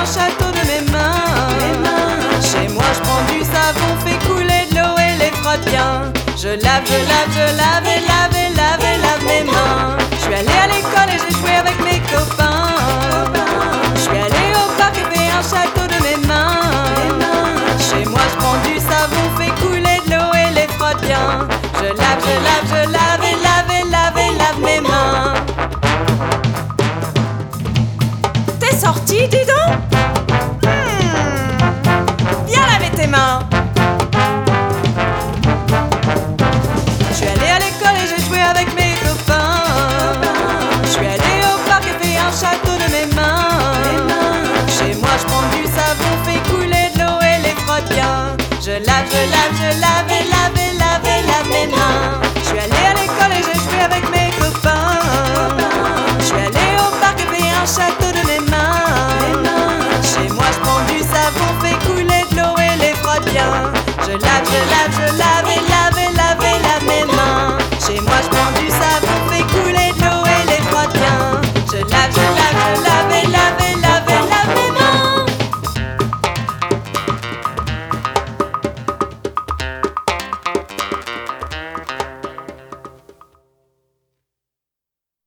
château de mes mains. Chez moi je prends du savon, fais couler de l'eau et les frotte bien. Je lave, je lave, je lave et lave et lave et lave mes mains. Je suis allée à l'école et j'ai joué avec mes copains. Je suis allée au parc et fait un château de mes mains. Chez moi je prends du savon, fais couler de l'eau et les frotte bien. Je lave, je lave, je lave et lave et lave et lave mes mains. T'es sorti, dis donc? Viens laver tes mains. Je suis allée à l'école et j'ai joué avec mes copains. Je suis allée au parc et fait un château de mes mains. Chez moi je prends du savon, fais couler de l'eau et les frotte bien. Je lave, je lave, je lave et lave et lave et lave mes mains. Je suis allée à l'école et j'ai joué avec mes copains. Je suis allée au parc et fait un château de mes mains. Chez moi je prends du savon, fais couler de l'eau et les frotte bien. Je lave, je lave, je lave